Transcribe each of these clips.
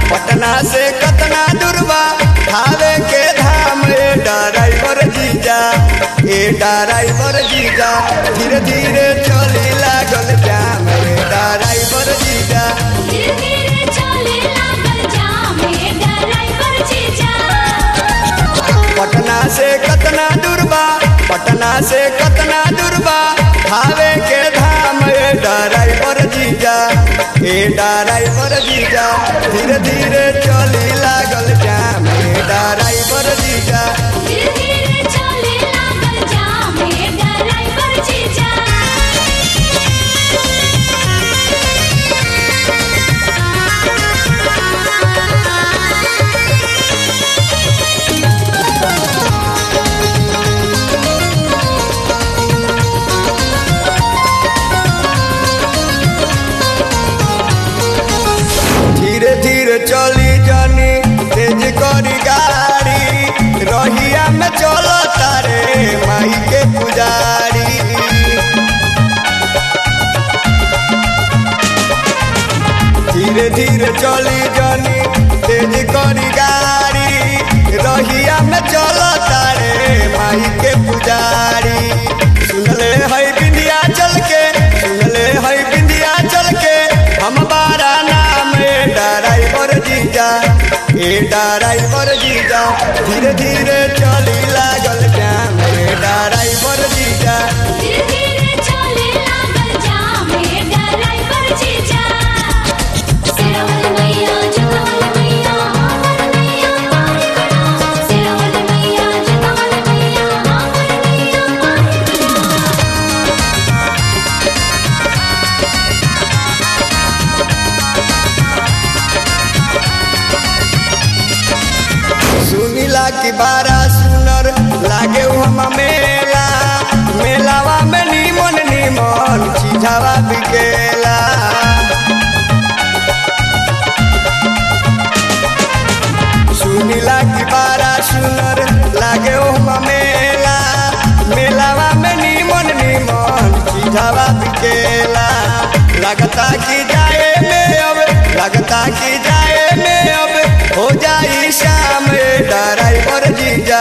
पटना से कतना दूरबा खावे के धाम ए ड्राइवर जीजा धीरे धीरे चली लागल जाम ए ड्राइवर जीजा धीरे धीरे चले लागल जाम ए ड्राइवर जीजा। पटना से कतना दूरबा खावे के धाम ए ड्राइवर जीजा धीरे धीरे चली लागल जाम ए ड्राइवर जीजा धीरे धीरे चले लागल जाम ए ड्राइवर जीजा। धीरे धीरे चली जानी तेज करी गाड़ी रहिया में चलो तारे माई के पुजारी धीरे धीरे चली जानी तेज करी गाड़ी रहिया में चलो तारे माई के पुजारी सुनले है विंध्याचल के हम बारा नाम ड्राइवर जीजा धीरे धीरे चली लागल जाम ड्राइवर जीजा धीरे धीरे चले लागल जाम ए ड्राइवर जीजा। सिरवल मैया जगवल मैया हमर मैया पारी बना सिरवल मैया जगवल मैया हमर मैया पारी बना। सुनीला की बारा सुनर लागे हम मेलावा में नीमन चीजावा बिकेला सुनीला की बारा सुनर लागे हम मेलावा में नीमन चीजावा बिकेला लगता कि जाए में अब हो जाई शाम ड्राइवर जीजा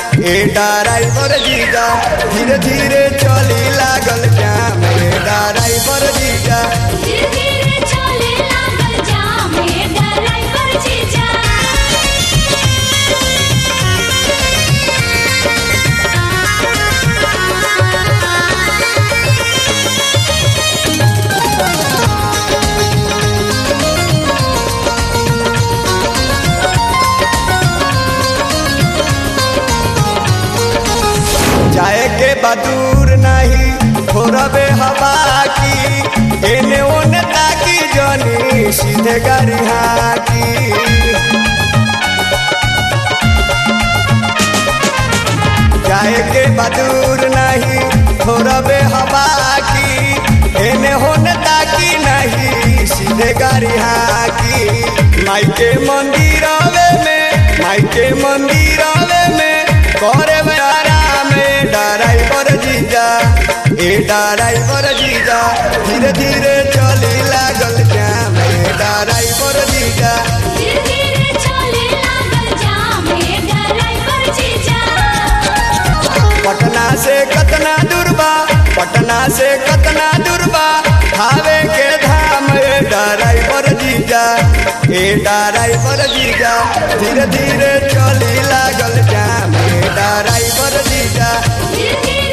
धीरे धीरे चली लागल जाम ड्राइवर जीजा धीरे धीरे चले लागल जाम ए ड्राइवर जीजा। जाए के बदूर नहीं थोड़बे हवा की एने ओने ताकी जनी सीधे गाड़ी हाकी जाए के बदूर नहीं थोड़बे हवा की एने ओने ताकी नहीं सीधे गाड़ी हाकी माई के मंदिरवे में करे में आराम ड्राइवर जीजा धीरे धीरे चली लागल जाम ड्राइवर जीजा धीरे धीरे चले लागल जाम ए ड्राइवर जीजा। पटना से कतना दूरबा खावे के धाम ड्राइवर जीजा धीरे धीरे चली लागल जाम ड्राइवर जीजा धीरे धीरे